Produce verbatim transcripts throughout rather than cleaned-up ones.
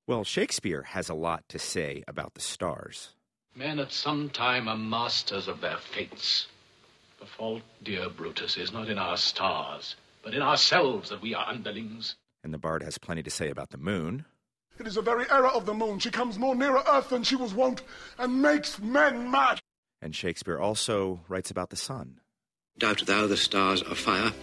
Well, Shakespeare has a lot to say about the stars. Men at some time are masters of their fates. The fault, dear Brutus, is not in our stars, but in ourselves that we are underlings. And the bard has plenty to say about the moon. It is a very error of the moon. She comes more nearer earth than she was wont, and makes men mad. And Shakespeare also writes about the sun. Doubt thou the stars are fire,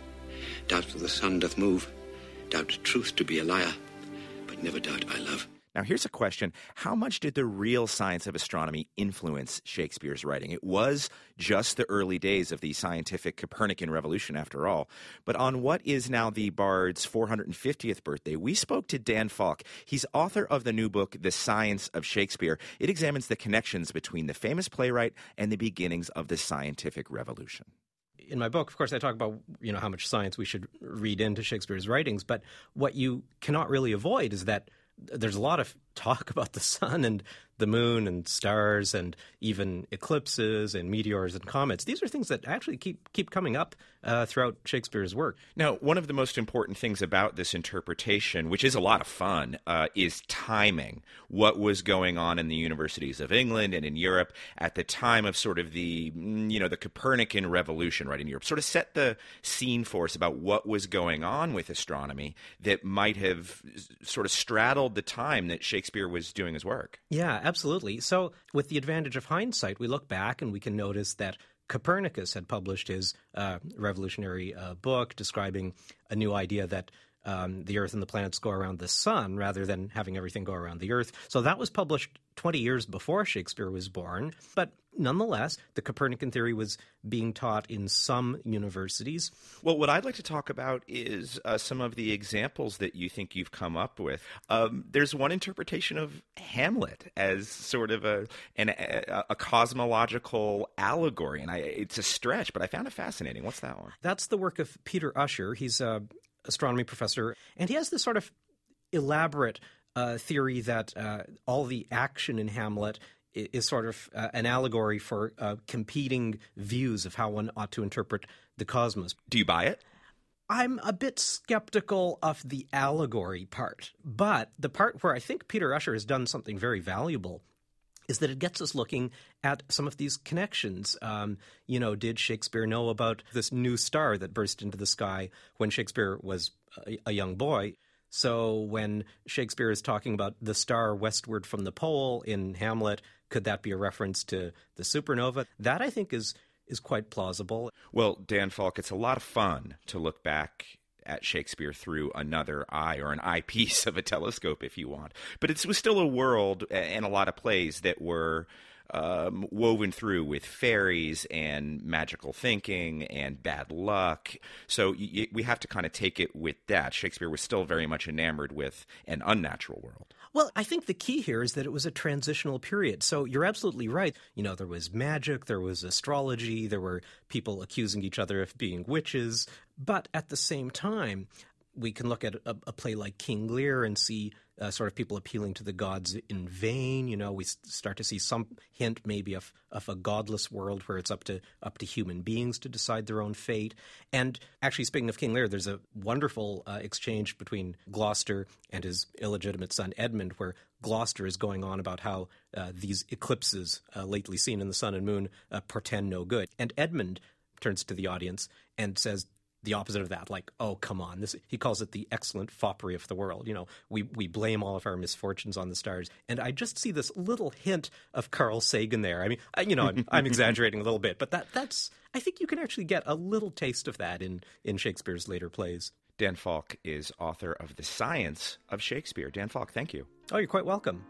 doubt the sun doth move, doubt truth to be a liar, but never doubt I love. Now, here's a question. How much did the real science of astronomy influence Shakespeare's writing? It was just the early days of the scientific Copernican revolution, after all. But on what is now the Bard's four hundred fiftieth birthday, we spoke to Dan Falk. He's author of the new book, The Science of Shakespeare. It examines the connections between the famous playwright and the beginnings of the scientific revolution. In my book, of course, I talk about, you know, how much science we should read into Shakespeare's writings. But what you cannot really avoid is that there's a lot of talk about the sun and the moon and stars and even eclipses and meteors and comets. These are things that actually keep keep coming up uh, throughout Shakespeare's work. Now, one of the most important things about this interpretation, which is a lot of fun, uh, is timing. What was going on in the universities of England and in Europe at the time of sort of the, you know, the Copernican revolution, right, in Europe. Sort of set the scene for us about what was going on with astronomy that might have sort of straddled the time that Shakespeare was doing his work. Yeah, absolutely. So with the advantage of hindsight, we look back and we can notice that Copernicus had published his uh, revolutionary uh, book describing a new idea that um, the Earth and the planets go around the sun rather than having everything go around the Earth. So that was published twenty years before Shakespeare was born. But nonetheless, the Copernican theory was being taught in some universities. Well, what I'd like to talk about is uh, some of the examples that you think you've come up with. Um, there's one interpretation of Hamlet as sort of a an, a, a cosmological allegory, and I, it's a stretch, but I found it fascinating. What's that one? That's the work of Peter Usher. He's an astronomy professor, and he has this sort of elaborate uh, theory that uh, all the action in Hamlet is sort of uh, an allegory for uh, competing views of how one ought to interpret the cosmos. Do you buy it? I'm a bit skeptical of the allegory part, but the part where I think Peter Usher has done something very valuable is that it gets us looking at some of these connections. Um, you know, did Shakespeare know about this new star that burst into the sky when Shakespeare was a, a young boy? So when Shakespeare is talking about the star westward from the pole in Hamlet, could that be a reference to the supernova? That, I think, is is quite plausible. Well, Dan Falk, it's a lot of fun to look back at Shakespeare through another eye, or an eyepiece of a telescope, if you want. But it was still a world and a lot of plays that were um, woven through with fairies and magical thinking and bad luck. So y- we have to kind of take it with that. Shakespeare was still very much enamored with an unnatural world. Well, I think the key here is that it was a transitional period. So you're absolutely right. You know, there was magic, there was astrology, there were people accusing each other of being witches. But at the same time, we can look at a, a play like King Lear and see uh, sort of people appealing to the gods in vain. You know, we start to see some hint maybe of, of a godless world where it's up to up to human beings to decide their own fate. And actually, speaking of King Lear, there's a wonderful uh, exchange between Gloucester and his illegitimate son Edmund, where Gloucester is going on about how uh, these eclipses uh, lately seen in the sun and moon uh, portend no good. And Edmund turns to the audience and says the opposite of that, like, oh, come on. This, he calls it the excellent foppery of the world. You know, we, we blame all of our misfortunes on the stars. And I just see this little hint of Carl Sagan there. I mean, I, you know, I'm, I'm exaggerating a little bit, but that that's I think you can actually get a little taste of that in, in Shakespeare's later plays. Dan Falk is author of The Science of Shakespeare. Dan Falk, thank you. Oh, you're quite welcome.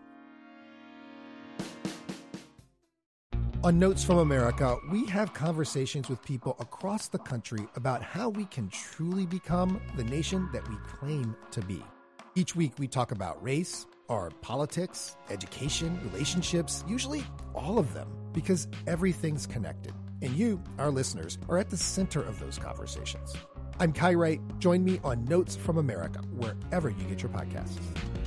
On Notes from America, we have conversations with people across the country about how we can truly become the nation that we claim to be. Each week, we talk about race, our politics, education, relationships, usually all of them, because everything's connected. And you, our listeners, are at the center of those conversations. I'm Kai Wright. Join me on Notes from America, wherever you get your podcasts.